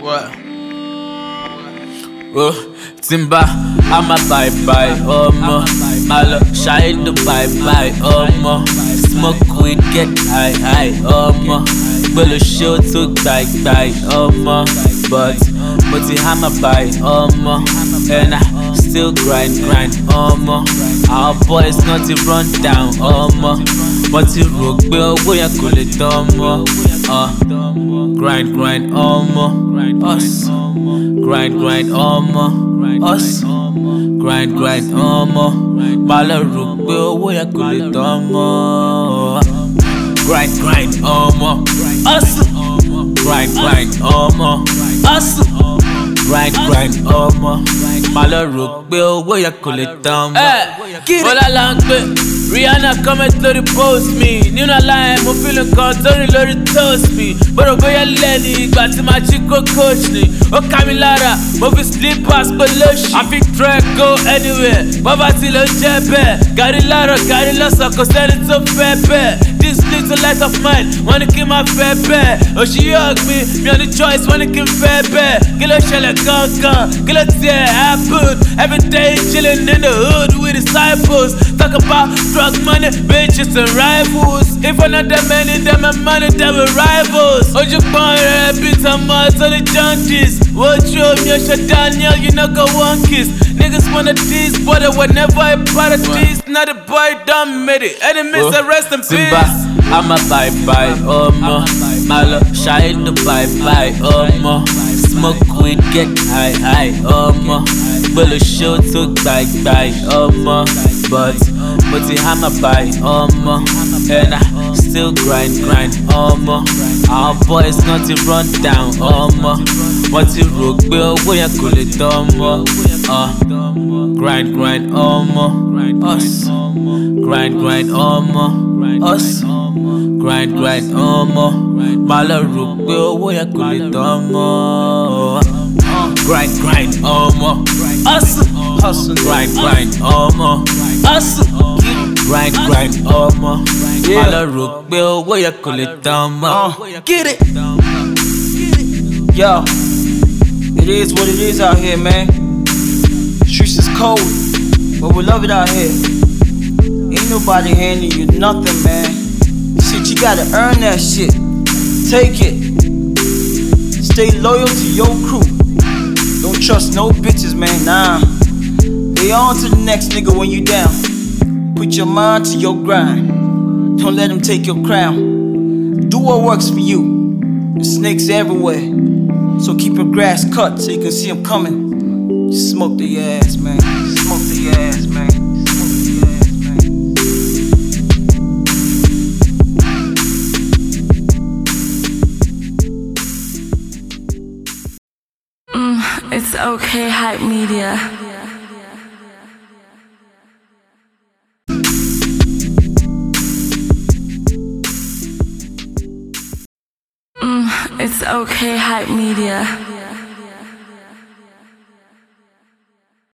What? Timba, I'm a bye-bye, Malo, shine the bye-bye, smoke weed, get high, Bolo show to bye-bye, but I'm a buy, and I still grind, our boys not to run down, but you rock, boy, I call it, grind, us. Grind, us. Grind, Malo rook, boy, I call it, grind, us. Grind, us. Grind, Malo rook, boy, I call it, get it. Rihanna comment lórí post me. Nínú line mo feeling kan torí lórí toast me. Bọ́rọ̀ bóyá lẹ́ni ìgbà tí màá jí kó coach ni. Ó ká mi lára, mo fi slippers polóṣì. I fit trek go anywhere, poverty ló jẹ́ bẹ́ẹ̀. Gàrí láàárọ̀, gàrí lọ́sàn, kò sẹ́ni tó fẹ́ bẹ́ẹ̀. This little light of mine, wọ́n ní kí n máa fẹ́ bẹ́ẹ̀. Òṣì yóò gbin, mi ò ní choice, wọ́n ní kí n fẹ́ bẹ́ẹ̀. Kí ló ṣẹlẹ̀ gangan? Kí ló tiẹ̀ happen? Every day chilling in the hood with disciples. Talk about drug money, bitches and rivals. If another man in them and money, they were rivals. Ojú pọ́n rẹ̀ bí tọmọ tó ní junkies. Wojú omi ọ̀ṣọ́ Daniel, you know go one kiss. Niggas wanna tease, but they were never a part of this. Now the boy done made it. Enemies are rest in peace. I'm a bye-bye, Malo, shine the bye-bye, smoke weed, get high, Bolo show to bye-bye, but I'm a buy, and I still grind, our boys not to run down, what you rock, boy, I call it, grind, us, grind, us, grind, Malo rook, boy, I call it, grind, us, hustle, grind, us, grind, Malo rook, boy, I call it, get it. Yo, it is what it is out here, man. Streets is cold, but we love it out here. Ain't nobody handing you nothing, man. Shit, you gotta earn that shit. Take it. Stay loyal to your crew. Don't trust no bitches, man, nah. They on to the next nigga when you down. Put your mind to your grind. Don't let them take your crown. Do what works for you. There's snakes everywhere, so keep your grass cut so you can see them coming. Smoke the ass, man. Smoke the ass, man. It's okay, Hype Media. It's okay, Hype Media.